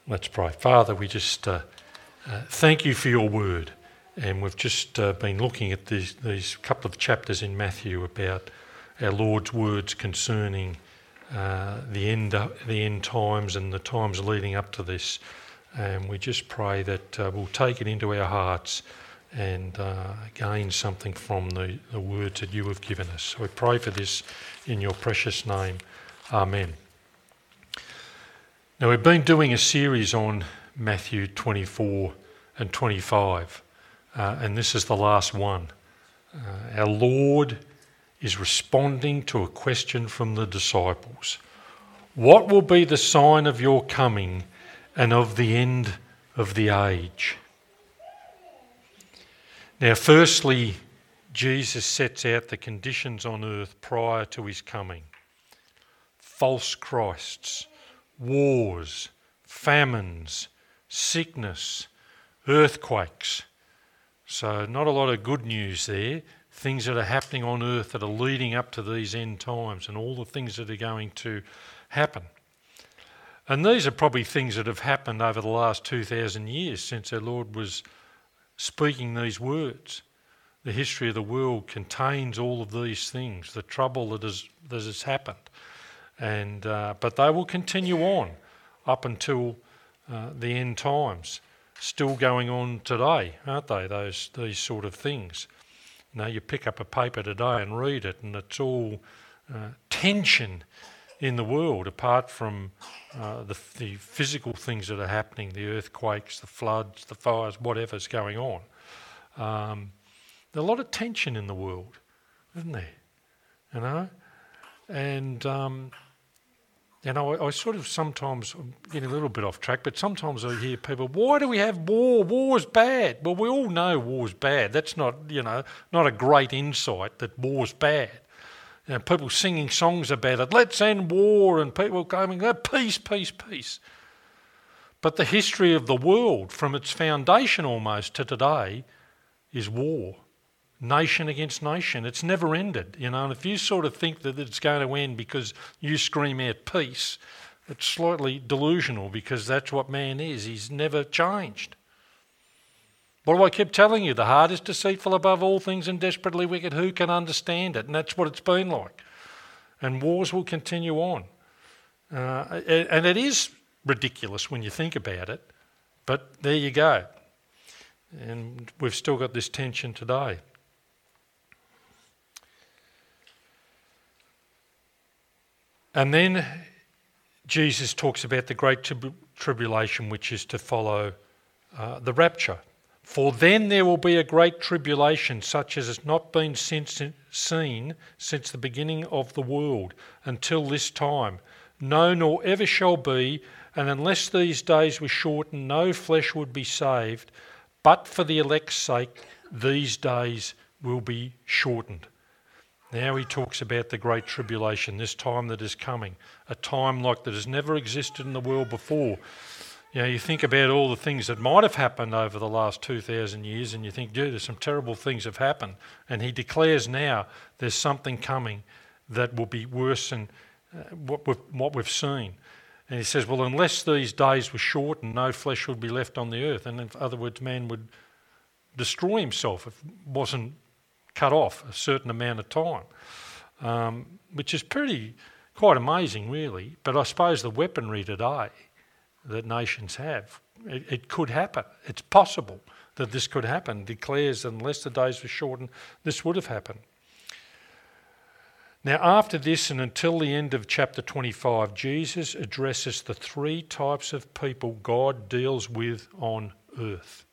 Let's pray. Father, we just thank you for your word. And we've just been looking at these couple of chapters in Matthew about our Lord's words concerning the end times and the times leading up to this. And we just pray that we'll take it into our hearts and gain something from the words that you have given us. So we pray for this in your precious name. Amen. Now, we've been doing a series on Matthew 24 and 25, and this is the last one. Our Lord is responding to a question from the disciples. What will be the sign of your coming and of the end of the age? Now, firstly, Jesus sets out the conditions on earth prior to his coming. False Christs, wars, famines, sickness, earthquakes. So not a lot of good news there. Things that are happening on earth that are leading up to these end times and all the things that are going to happen. And these are probably things that have happened over the last 2,000 years since our Lord was speaking these words. The history of the world contains all of these things, the trouble that has happened. But they will continue on up until the end times. Still going on today, aren't they, these sort of things? You pick up a paper today and read it, and it's all tension in the world, apart from the physical things that are happening, the earthquakes, the floods, the fires, whatever's going on. There's a lot of tension in the world, isn't there? And I sort of sometimes get a little bit off track, but sometimes I hear people, why do we have war? War's bad. Well, we all know war's bad. That's not a great insight that war's bad. People singing songs about it, let's end war, and people going, peace, peace, peace. But the history of the world, from its foundation almost to today, is war. Nation against nation. It's never ended, and if you sort of think that it's going to end because you scream out peace, it's slightly delusional, because that's what man is. He's never changed. What do I keep telling you? The heart is deceitful above all things and desperately wicked. Who can understand it? And that's what it's been like. And wars will continue on. And it is ridiculous when you think about it, but there you go. And we've still got this tension today. And then Jesus talks about the great tribulation, which is to follow the rapture. For then there will be a great tribulation, such as has not been seen since the beginning of the world until this time. No, nor ever shall be, and unless these days were shortened, no flesh would be saved. But for the elect's sake, these days will be shortened. Now he talks about the great tribulation, this time that is coming, a time like that has never existed in the world before. You think about all the things that might have happened over the last 2,000 years, and you think, there's some terrible things have happened. And he declares now there's something coming that will be worse than what we've seen. And he says, well, unless these days were shortened, no flesh would be left on the earth. And in other words, man would destroy himself if it wasn't cut off a certain amount of time, which is quite amazing, really. But I suppose the weaponry today that nations have, it could happen. It's possible that this could happen. Declares that unless the days were shortened, this would have happened. Now, after this and until the end of chapter 25, Jesus addresses the three types of people God deals with on earth.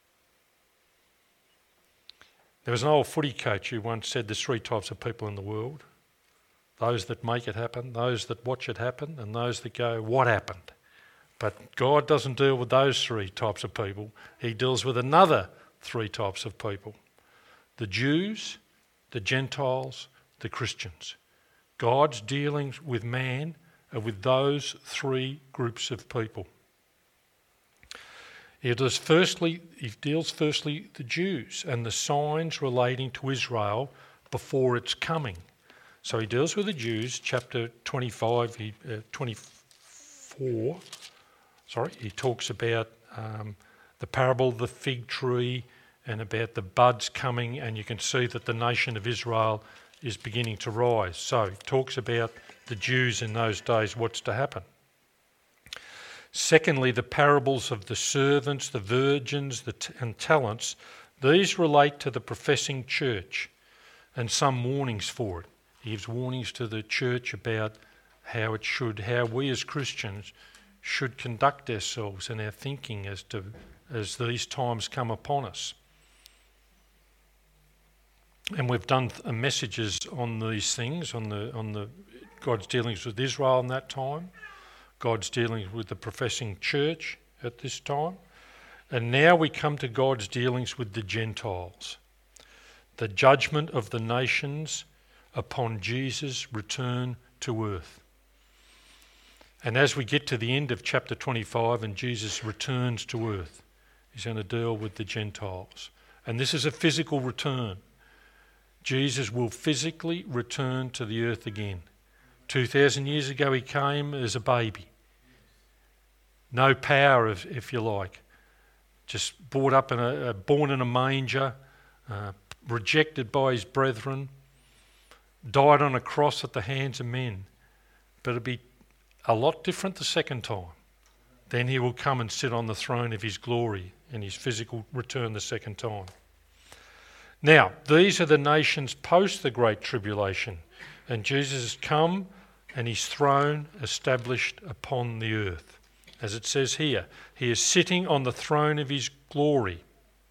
There was an old footy coach who once said there's three types of people in the world. Those that make it happen, those that watch it happen, and those that go, what happened? But God doesn't deal with those three types of people. He deals with another three types of people. The Jews, the Gentiles, the Christians. God's dealings with man are with those three groups of people. He deals firstly the Jews and the signs relating to Israel before its coming. So he deals with the Jews, chapter 24. He talks about the parable of the fig tree and about the buds coming, and you can see that the nation of Israel is beginning to rise. So he talks about the Jews in those days, what's to happen. Secondly, the parables of the servants, the virgins, and talents, these relate to the professing church and some warnings for it. He gives warnings to the church about how we as Christians should conduct ourselves and our thinking as these times come upon us. And we've done messages on these things, on the God's dealings with Israel in that time, God's dealings with the professing church at this time, and now we come to God's dealings with the Gentiles, the judgment of the nations upon Jesus' return to earth. And as we get to the end of chapter 25 and Jesus returns to earth, he's going to deal with the Gentiles. And this is a physical return. Jesus will physically return to the earth again. 2,000 years ago he came as a baby. No power, if you like. Just born in a manger, rejected by his brethren, died on a cross at the hands of men. But it'll be a lot different the second time. Then he will come and sit on the throne of his glory in his physical return the second time. Now, these are the nations post the Great Tribulation, and Jesus has come and his throne established upon the earth. As it says here, he is sitting on the throne of his glory.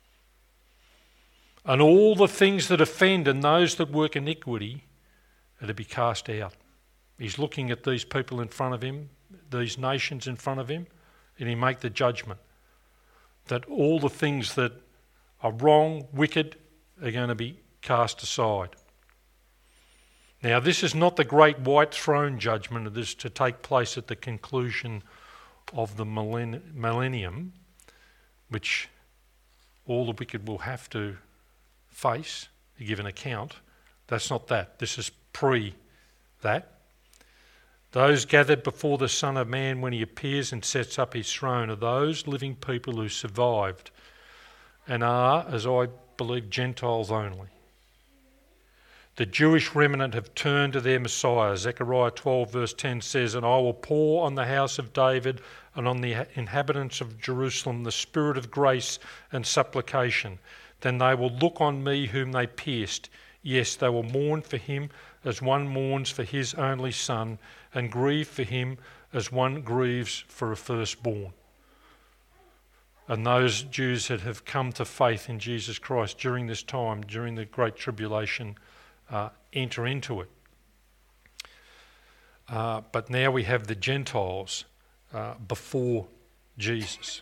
And all the things that offend and those that work iniquity are to be cast out. He's looking at these people in front of him, these nations in front of him, and he make the judgment that all the things that are wrong, wicked, are going to be cast aside. Now, this is not the great white throne judgment. It is to take place at the conclusion of the millennium, which all the wicked will have to face, to give an account. That's not that. This is pre that. Those gathered before the Son of Man when he appears and sets up his throne are those living people who survived and are, as I believe, Gentiles only. The Jewish remnant have turned to their Messiah. Zechariah 12 verse 10 says, "And I will pour on the house of David and on the inhabitants of Jerusalem the spirit of grace and supplication. Then they will look on me whom they pierced. Yes, they will mourn for him as one mourns for his only son, and grieve for him as one grieves for a firstborn." And those Jews that have come to faith in Jesus Christ during this time, during the Great Tribulation, enter into it. But now we have the Gentiles before Jesus.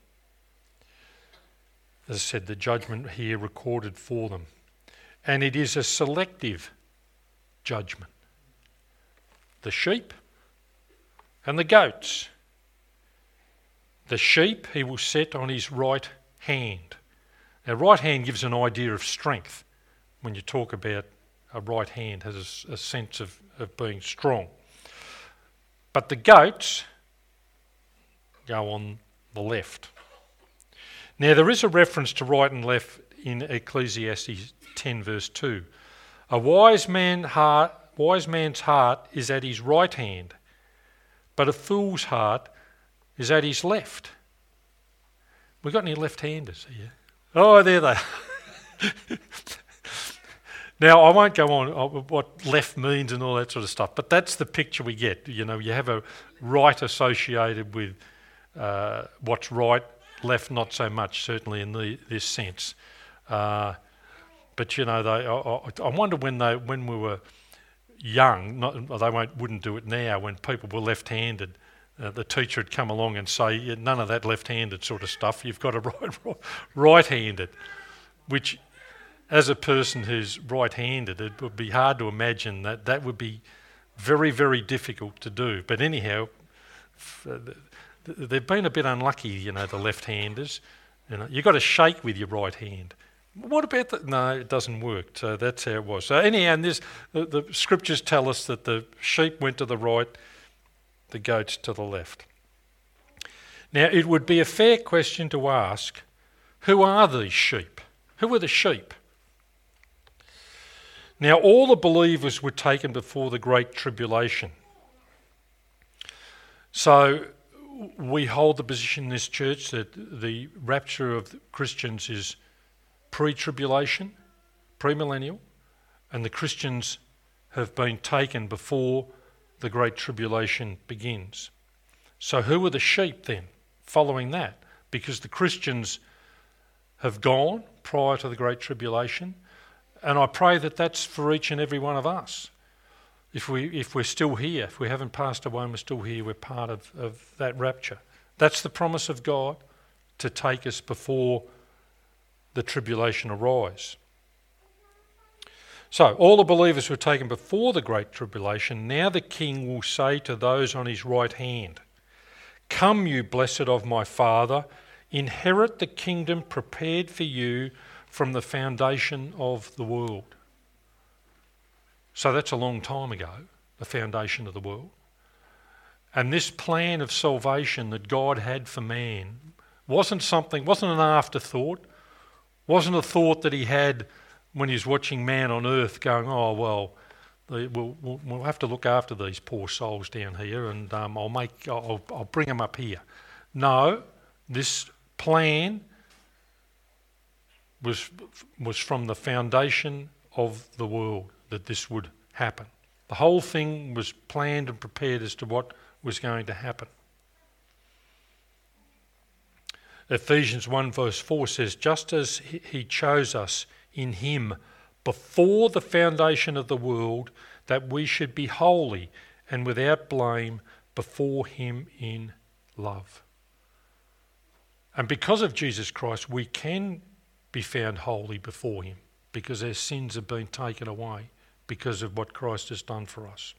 As I said, the judgment here recorded for them. And it is a selective judgment. The sheep and the goats. The sheep he will set on his right hand. Now, right hand gives an idea of strength. When you talk about a right hand, has a sense of being strong. But the goats go on the left. Now, there is a reference to right and left in Ecclesiastes 10 verse 2. A wise man's heart is at his right hand, but a fool's heart is at his left. We got any left-handers here? Oh, there they are. Now, I won't go on what left means and all that sort of stuff, but that's the picture we get. You know, you have a right associated with what's right, left not so much, certainly in this sense. But, you know, I wonder when we were young, wouldn't do it now, when people were left-handed, the teacher would come along and say, none of that left-handed sort of stuff, you've got to right-handed, which, as a person who's right-handed, it would be hard to imagine that would be very, very difficult to do. But anyhow, they've been a bit unlucky, you know, the left-handers. You know, you've got to shake with your right hand. What about that? No, it doesn't work. So that's how it was. So anyhow, and the scriptures tell us that the sheep went to the right, the goats to the left. Now, it would be a fair question to ask, who are these sheep? Who are the sheep? Now, all the believers were taken before the Great Tribulation. So, we hold the position in this church that the rapture of Christians is pre-tribulation, premillennial, and the Christians have been taken before the Great Tribulation begins. So who are the sheep then, following that? Because the Christians have gone prior to the Great Tribulation, and I pray that that's for each and every one of us. If we're still here, if we haven't passed away and we're still here, we're part of that rapture. That's the promise of God, to take us before the tribulation arise. So, all the believers were taken before the Great Tribulation. Now the King will say to those on his right hand, "Come, you blessed of my Father, inherit the kingdom prepared for you from the foundation of the world." So that's a long time ago, the foundation of the world. And this plan of salvation that God had for man wasn't an afterthought, wasn't a thought that he had when he was watching man on earth going, oh, well, we'll have to look after these poor souls down here, and I'll bring them up here. No, this plan was from the foundation of the world that this would happen. The whole thing was planned and prepared as to what was going to happen. Ephesians 1 verse 4 says, "Just as he chose us in him before the foundation of the world, that we should be holy and without blame before him in love." And because of Jesus Christ, we can be found holy before him, because our sins have been taken away because of what Christ has done for us.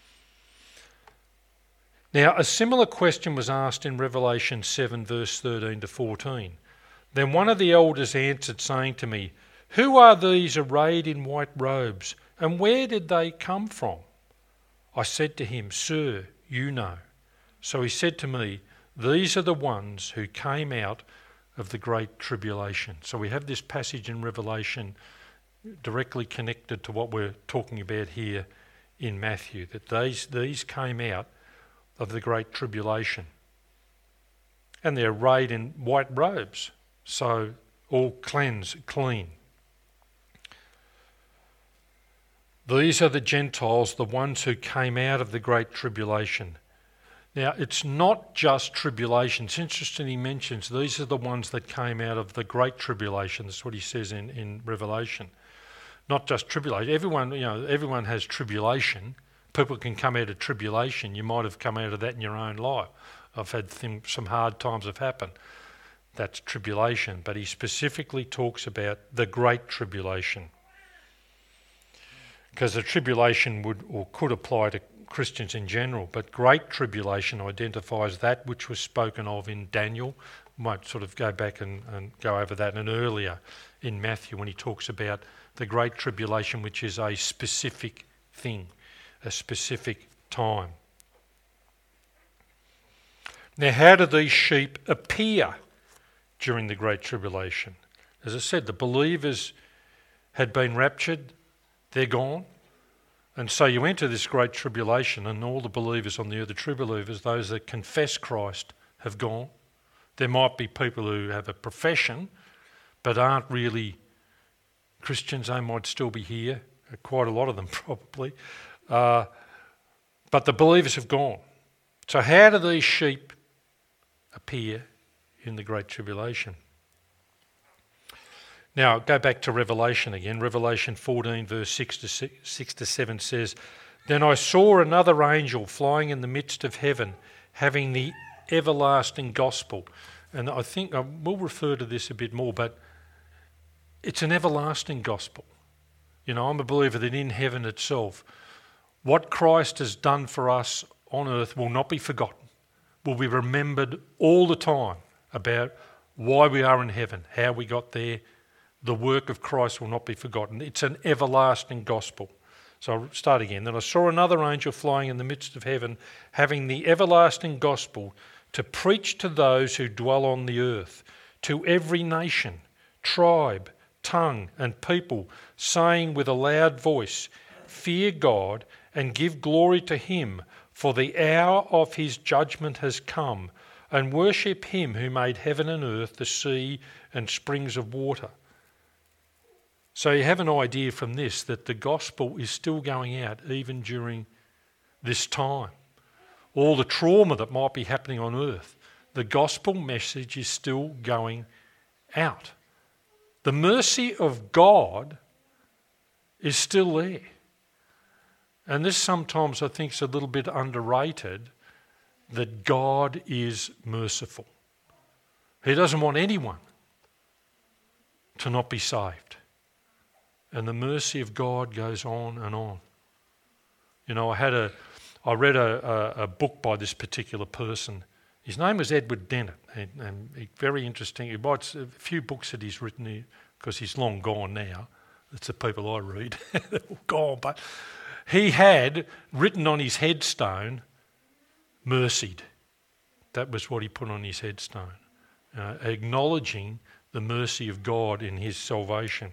Now, a similar question was asked in Revelation 7 verse 13 to 14. Then one of the elders answered, saying to me, "Who are these arrayed in white robes, and where did they come from?" I said to him, "Sir, you know." So he said to me, "These are the ones who came out of the Great Tribulation." So we have this passage in Revelation directly connected to what we're talking about here in Matthew, that these came out of the Great Tribulation. And they're arrayed in white robes, so all clean. These are the Gentiles, the ones who came out of the Great Tribulation. Now, it's not just tribulation. It's interesting he mentions these are the ones that came out of the Great Tribulation. That's what he says in Revelation. Not just tribulation. Everyone has tribulation. People can come out of tribulation. You might have come out of that in your own life. I've had some hard times have happened. That's tribulation. But he specifically talks about the Great Tribulation, because the tribulation would or could apply to Christians in general, but Great Tribulation identifies that which was spoken of in Daniel. Might sort of go back and go over that, and earlier in Matthew when he talks about the Great Tribulation, which is a specific thing, a specific time. Now, how do these sheep appear during the Great Tribulation? As I said, the believers had been raptured, they're gone. And so you enter this Great Tribulation, and all the believers on the earth, the true believers, those that confess Christ, have gone. There might be people who have a profession but aren't really Christians. They might still be here, quite a lot of them probably. But the believers have gone. So how do these sheep appear in the Great Tribulation? Now, go back to Revelation again. Revelation 14 verse 6 to 7 says, "Then I saw another angel flying in the midst of heaven, having the everlasting gospel." And I think I will refer to this a bit more, but it's an everlasting gospel. I'm a believer that in heaven itself, what Christ has done for us on earth will not be forgotten, will be remembered all the time about why we are in heaven, how we got there. The work of Christ will not be forgotten. It's an everlasting gospel. So I'll start again. "Then I saw another angel flying in the midst of heaven, having the everlasting gospel to preach to those who dwell on the earth, to every nation, tribe, tongue, and people, saying with a loud voice, fear God and give glory to him, for the hour of his judgment has come, and worship him who made heaven and earth, the sea, and springs of water. So you have an idea from this that the gospel is still going out even during this time. All the trauma that might be happening on earth, the gospel message is still going out. The mercy of God is still there. And this sometimes I think is a little bit underrated, that God is merciful. He doesn't want anyone to not be saved. And the mercy of God goes on and on. You know, I read a book by this particular person. His name was Edward Dennett, and very interesting. He writes a few books that he's written, because he's long gone now. It's the people I read. They're all gone. But he had written on his headstone, mercied. That was what he put on his headstone, acknowledging the mercy of God in his salvation.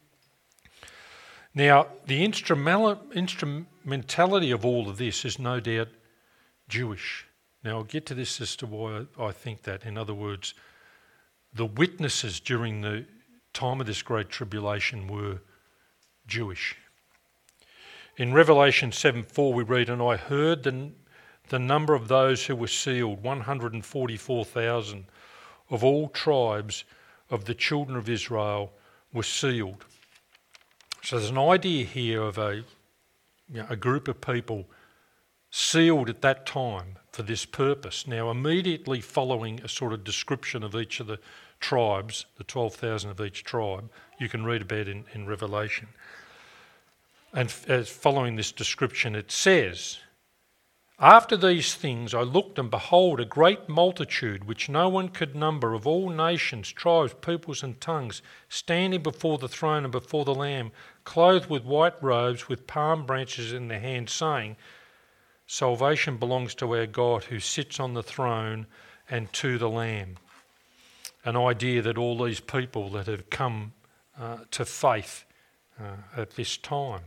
Now, the instrumentality of all of this is no doubt Jewish. Now, I'll get to this as to why I think that. In other words, the witnesses during the time of this great tribulation were Jewish. In Revelation 7:4 we read, and I heard the number of those who were sealed, 144,000 of all tribes of the children of Israel were sealed. So there's an idea here of a group of people sealed at that time for this purpose. Now, immediately following a sort of description of each of the tribes, the 12,000 of each tribe, you can read about in Revelation. And as following this description, it says, after these things I looked, and behold, a great multitude, which no one could number, of all nations, tribes, peoples, and tongues, standing before the throne and before the Lamb, clothed with white robes, with palm branches in their hands, saying, salvation belongs to our God who sits on the throne and to the Lamb. An idea that all these people that have come to faith at this time.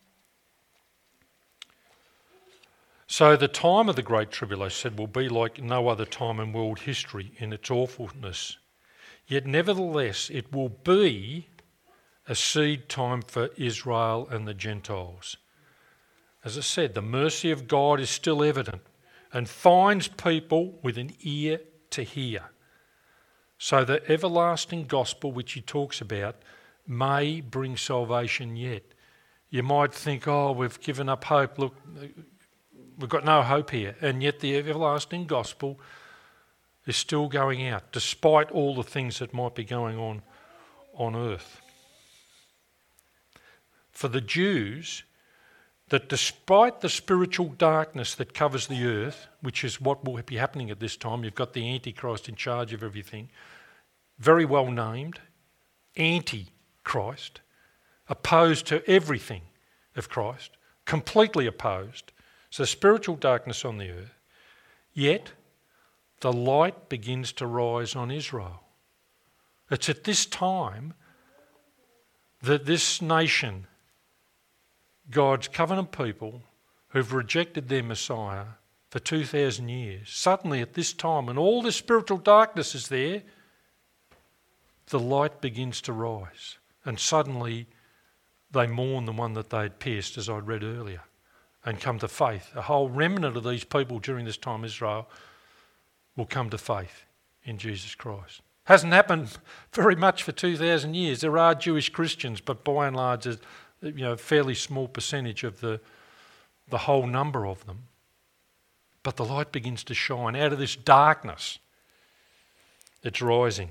So the time of the Great Tribulation will be like no other time in world history in its awfulness. Yet nevertheless it will be a seed time for Israel and the Gentiles. As I said, the mercy of God is still evident and finds people with an ear to hear. So the everlasting gospel which he talks about may bring salvation yet. You might think, oh, we've given up hope. Look, we've got no hope here. And yet the everlasting gospel is still going out, despite all the things that might be going on earth. For the Jews, that despite the spiritual darkness that covers the earth, which is what will be happening at this time, you've got the Antichrist in charge of everything, very well named, Antichrist, opposed to everything of Christ, completely opposed. So spiritual darkness on the earth. Yet the light begins to rise on Israel. It's at this time that this nation, God's covenant people who've rejected their Messiah for 2,000 years, suddenly at this time when all this spiritual darkness is there, the light begins to rise. And suddenly they mourn the one that they had pierced, as I read earlier, and come to faith. A whole remnant of these people during this time, Israel, will come to faith in Jesus Christ. Hasn't happened very much for 2,000 years. There are Jewish Christians, but by and large, a fairly small percentage of the whole number of them. But the light begins to shine out of this darkness. It's rising.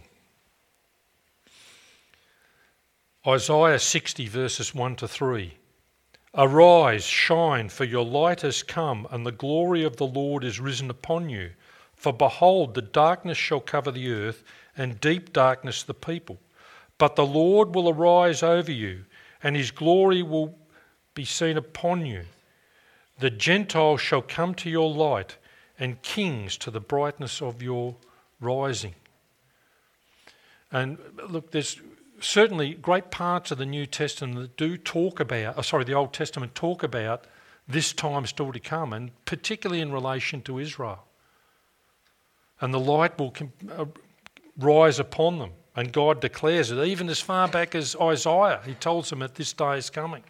Isaiah 60 verses 1 to 3. Arise, shine, for your light has come, and the glory of the Lord is risen upon you. For behold, the darkness shall cover the earth, and deep darkness the people. But the Lord will arise over you, and his glory will be seen upon you. The Gentiles shall come to your light, and kings to the brightness of your rising. And look, there's certainly great parts of the New Testament that do talk about, the Old Testament talk about this time still to come, and particularly in relation to Israel. And the light will rise upon them, and God declares it, even as far back as Isaiah. He tells them that this day is coming.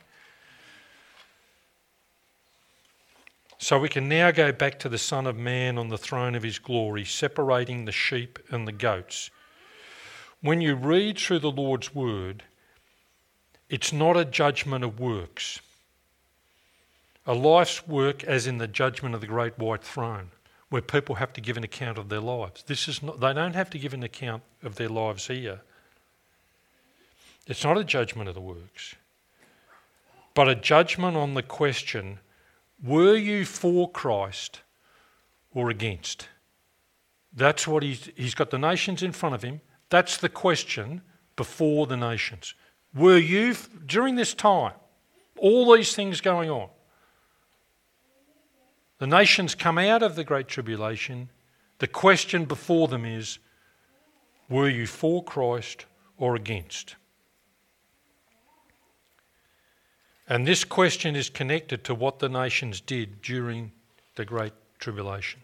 So we can now go back to the Son of Man on the throne of his glory, separating the sheep and the goats. When you read through the Lord's word, it's not a judgment of works. A life's work as in the judgment of the great white throne, where people have to give an account of their lives. They don't have to give an account of their lives here. It's not a judgment of the works, but a judgment on the question, were you for Christ or against? That's what he's got the nations in front of him. That's the question before the nations. Were you, during this time, all these things going on, the nations come out of the Great Tribulation, the question before them is, were you for Christ or against? And this question is connected to what the nations did during the Great Tribulation.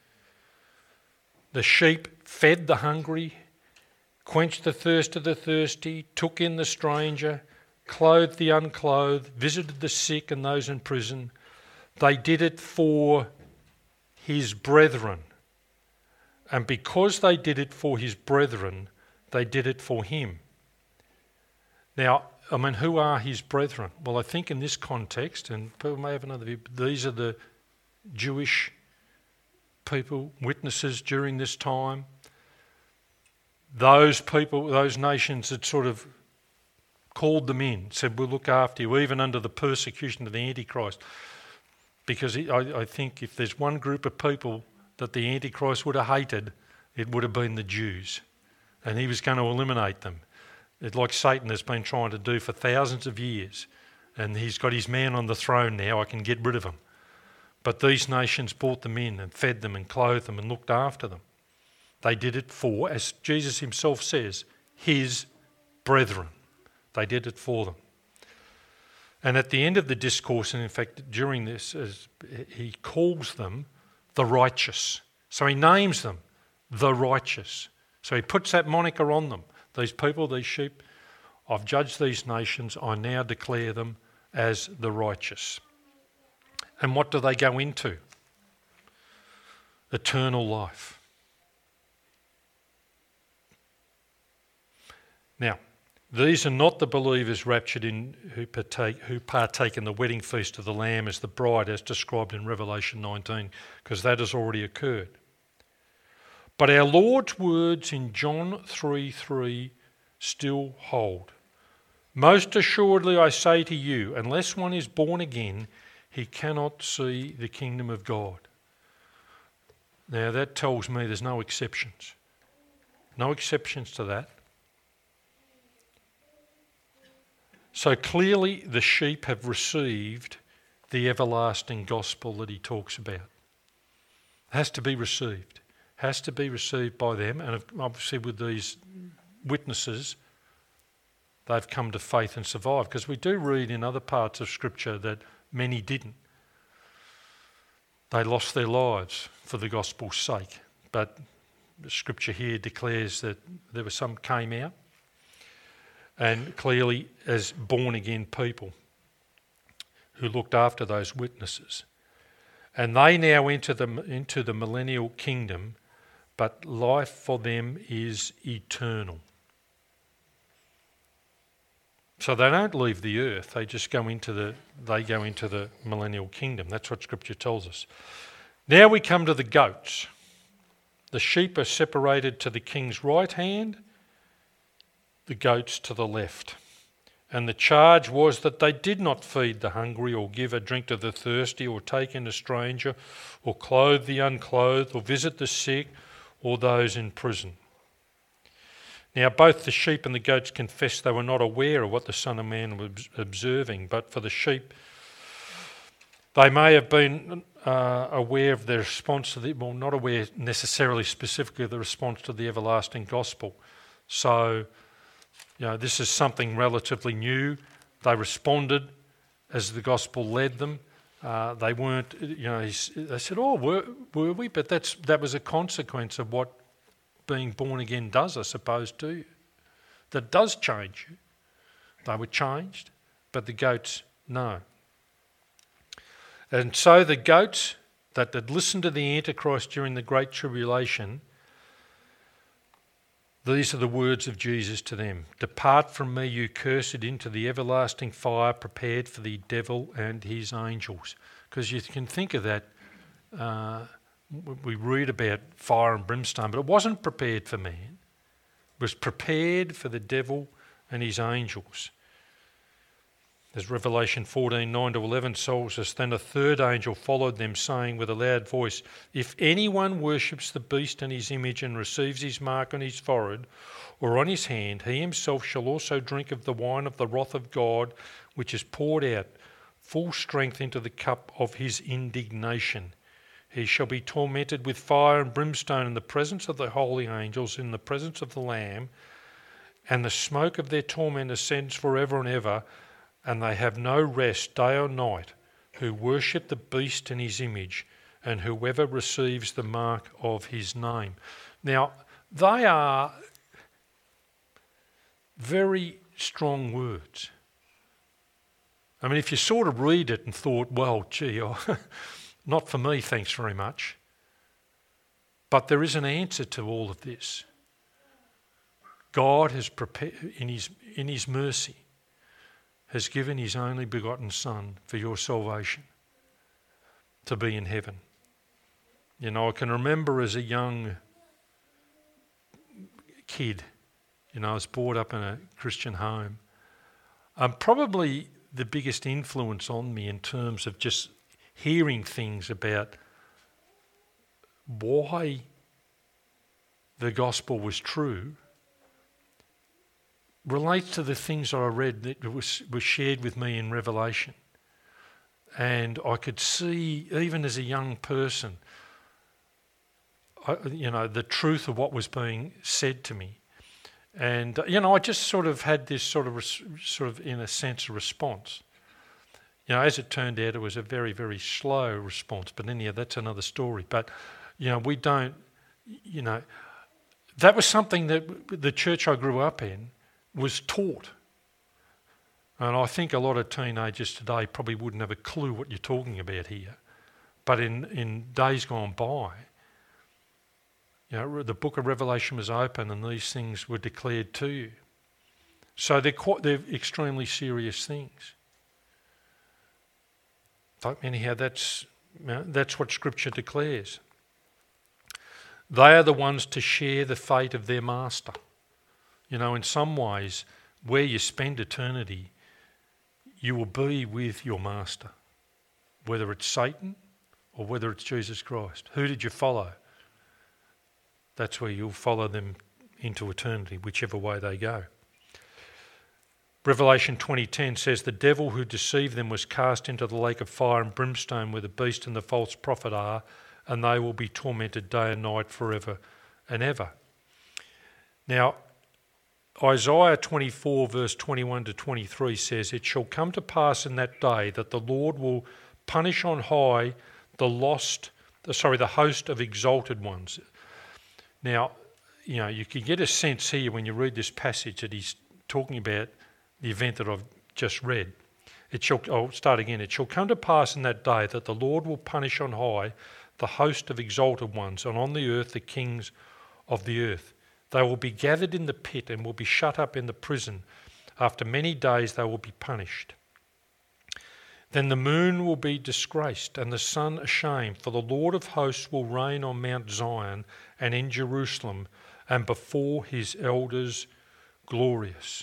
The sheep fed the hungry, quenched the thirst of the thirsty, took in the stranger, clothed the unclothed, visited the sick and those in prison. They did it for his brethren. And because they did it for his brethren, they did it for him. Now, who are his brethren? Well, I think in this context, and people may have another view, these are the Jewish people, witnesses during this time. Those people, those nations that sort of called them in, said, we'll look after you, even under the persecution of the Antichrist. Because I think if there's one group of people that the Antichrist would have hated, it would have been the Jews. And he was going to eliminate them. It's like Satan has been trying to do for thousands of years. And he's got his man on the throne now, I can get rid of him. But these nations brought them in and fed them and clothed them and looked after them. They did it for, as Jesus himself says, his brethren. They did it for them. And at the end of the discourse, and in fact during this, he calls them the righteous. So he names them the righteous. So he puts that moniker on them. These people, these sheep, I've judged these nations, I now declare them as the righteous. And what do they go into? Eternal life. Now, these are not the believers raptured in who partake in the wedding feast of the Lamb as the bride as described in Revelation 19, because that has already occurred. But our Lord's words in John 3:3 still hold. Most assuredly I say to you, unless one is born again, he cannot see the kingdom of God. Now that tells me there's no exceptions. No exceptions to that. So clearly the sheep have received the everlasting gospel that he talks about. It has to be received. Has to be received by them, and obviously with these witnesses, they've come to faith and survived. Because we do read in other parts of Scripture that many didn't. They lost their lives for the gospel's sake. But the Scripture here declares that there were some came out, and clearly as born-again people who looked after those witnesses. And they now enter into the millennial kingdom, but life for them is eternal. So they don't leave the earth, they just go into the millennial kingdom. That's what Scripture tells us. Now we come to the goats. The sheep are separated to the king's right hand, the goats to the left. And the charge was that they did not feed the hungry or give a drink to the thirsty or take in a stranger or clothe the unclothed or visit the sick or those in prison. Now both the sheep and the goats confessed they were not aware of what the Son of Man was observing, but for the sheep they may have been aware of the response to not aware necessarily specifically of the response to the everlasting gospel. So, this is something relatively new. They responded as the gospel led them. They weren't, they said, "Oh, were we?" But that was a consequence of what being born again does, I suppose, to you. That does change you. They were changed, but the goats, no. And so the goats that had listened to the Antichrist during the Great Tribulation, these are the words of Jesus to them. "Depart from me, you cursed, into the everlasting fire prepared for the devil and his angels." Because you can think of that, we read about fire and brimstone, but it wasn't prepared for man. It was prepared for the devil and his angels. As Revelation 14:9-11 tells us, "Then a third angel followed them, saying with a loud voice, 'If anyone worships the beast and his image and receives his mark on his forehead or on his hand, he himself shall also drink of the wine of the wrath of God, which is poured out full strength into the cup of his indignation. He shall be tormented with fire and brimstone in the presence of the holy angels, in the presence of the Lamb, and the smoke of their torment ascends forever and ever, and they have no rest day or night, who worship the beast and his image, and whoever receives the mark of his name.'" Now, they are very strong words. I mean, if you sort of read it and thought, well, gee, not for me, thanks very much. But there is an answer to all of this. God has prepared, in his mercy, has given his only begotten Son for your salvation, to be in heaven. I can remember as a young kid, I was brought up in a Christian home. Probably the biggest influence on me in terms of just hearing things about why the gospel was true relates to the things I read that was shared with me in Revelation. And I could see, even as a young person, the truth of what was being said to me. And, I just sort of had this sort of in a sense, a response. As it turned out, it was a very, very slow response. But anyhow, that's another story. But, we don't, that was something that the church I grew up in was taught. And I think a lot of teenagers today probably wouldn't have a clue what you're talking about here. But in days gone by, the book of Revelation was open and these things were declared to you. So they're extremely serious things. But anyhow, that's what Scripture declares. They are the ones to share the fate of their master. In some ways, where you spend eternity, you will be with your master, whether it's Satan or whether it's Jesus Christ. Who did you follow? That's where you'll follow them into eternity, whichever way they go. Revelation 20:10 says, "The devil who deceived them was cast into the lake of fire and brimstone where the beast and the false prophet are, and they will be tormented day and night forever and ever." Now, Isaiah 24 verse 21-23 says, "It shall come to pass in that day that the Lord will punish on high the host of exalted ones." Now, you can get a sense here when you read this passage that he's talking about the event that I've just read. I'll start again. "It shall come to pass in that day that the Lord will punish on high the host of exalted ones, and on the earth the kings of the earth. They will be gathered in the pit and will be shut up in the prison. After many days they will be punished. Then the moon will be disgraced and the sun ashamed, for the Lord of hosts will reign on Mount Zion and in Jerusalem, and before his elders glorious."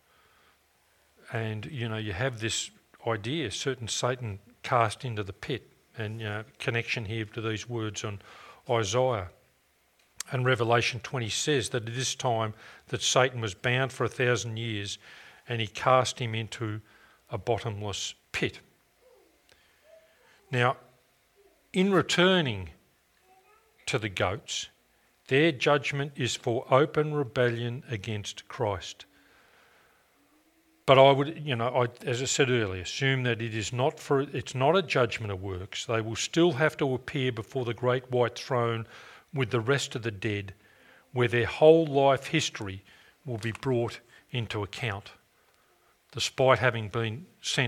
And, you have this idea, certain Satan cast into the pit, and connection here to these words on Isaiah. And Revelation 20 says that at this time that Satan was bound for 1,000 years and he cast him into a bottomless pit. Now, in returning to the goats, their judgment is for open rebellion against Christ. But I would, as I said earlier, assume that it's not a judgment of works. They will still have to appear before the great white throne with the rest of the dead, where their whole life history will be brought into account. Despite having been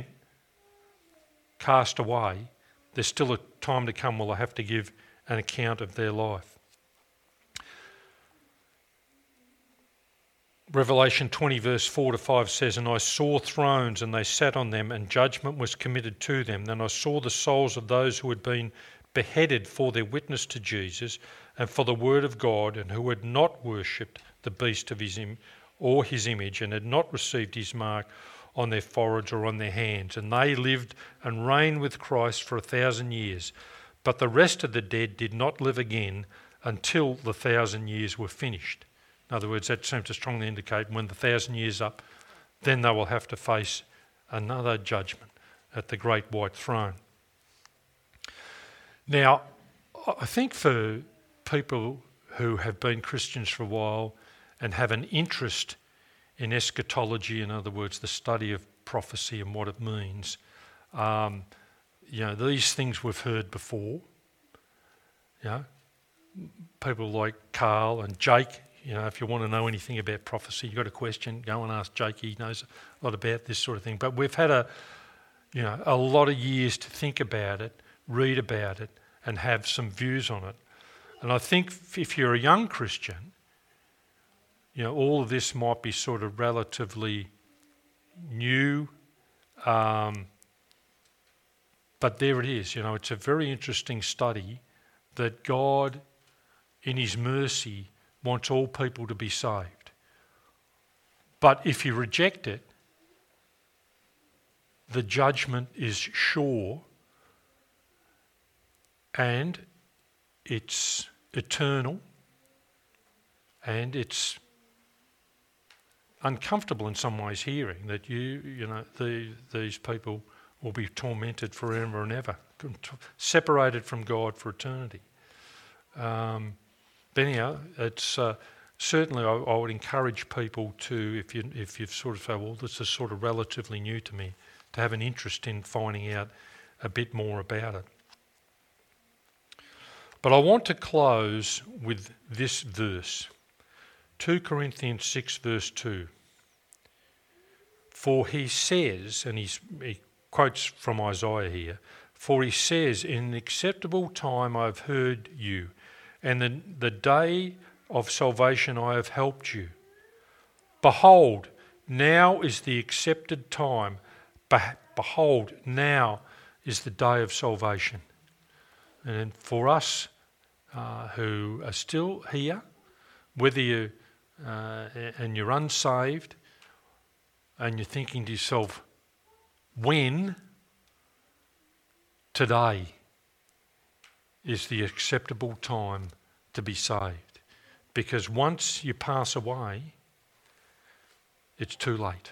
cast away, there's still a time to come where they have to give an account of their life. Revelation 20 verse 4 to 5 says, "And I saw thrones, and they sat on them, and judgment was committed to them. Then I saw the souls of those who had been beheaded for their witness to Jesus and for the word of God, and who had not worshipped the beast of his image, and had not received his mark on their foreheads or on their hands. And they lived and reigned with Christ for 1,000 years. But the rest of the dead did not live again until the 1,000 years were finished." In other words, that seems to strongly indicate when the 1,000 years up, then they will have to face another judgment at the great white throne. Now, I think for people who have been Christians for a while and have an interest in eschatology, in other words, the study of prophecy and what it means, these things we've heard before. People like Carl and Jake. If you want to know anything about prophecy, you've got a question, go and ask Jake. He knows a lot about this sort of thing. But we've had a lot of years to think about it, read about it, and have some views on it. And I think if you're a young Christian, all of this might be sort of relatively new. But there it is. It's a very interesting study that God, in his mercy, wants all people to be saved. But if you reject it, the judgment is sure, and it's eternal, and it's uncomfortable in some ways hearing that these people will be tormented forever and ever, separated from God for eternity. But anyhow, it's certainly I would encourage people to, if you've sort of say, well, this is sort of relatively new to me, to have an interest in finding out a bit more about it. But I want to close with this verse, 2 Corinthians 6 verse 2. For he says, and he quotes from Isaiah here, for he says, "In an acceptable time I have heard you, and in the day of salvation I have helped you. Behold, now is the accepted time. Behold, now is the day of salvation." And for us who are still here, whether you and you're unsaved, and you're thinking to yourself, when? Today is the acceptable time to be saved. Because once you pass away, it's too late.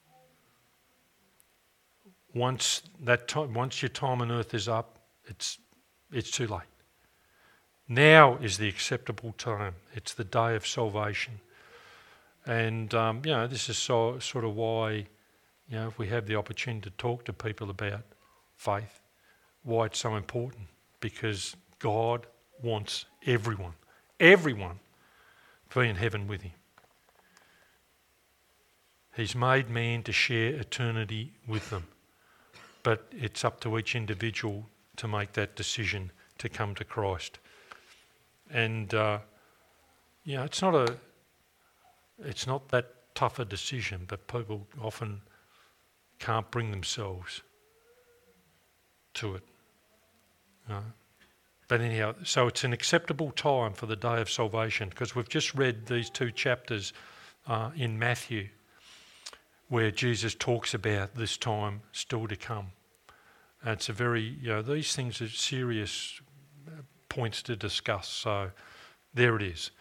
Once your time on earth is up, it's too late. Now is the acceptable time. It's the day of salvation. And, this is sort of why, if we have the opportunity to talk to people about faith, why it's so important. Because God wants everyone to be in heaven with him. He's made man to share eternity with them. But it's up to each individual to make that decision to come to Christ. And, it's not that tough a decision, but people often can't bring themselves to it. But anyhow, so it's an acceptable time for the day of salvation, because we've just read these 2 chapters in Matthew where Jesus talks about this time still to come. And it's a very, these things are serious points to discuss. So there it is.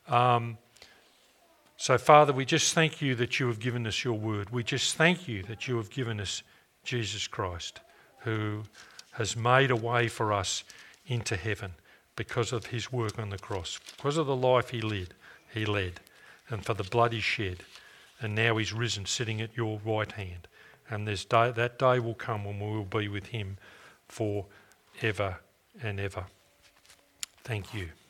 So Father, we just thank you that you have given us your word. We just thank you that you have given us Jesus Christ, who has made a way for us into heaven because of his work on the cross, because of the life he led, and for the blood he shed. And now he's risen, sitting at your right hand. And that day will come when we will be with him forever and ever. Thank you.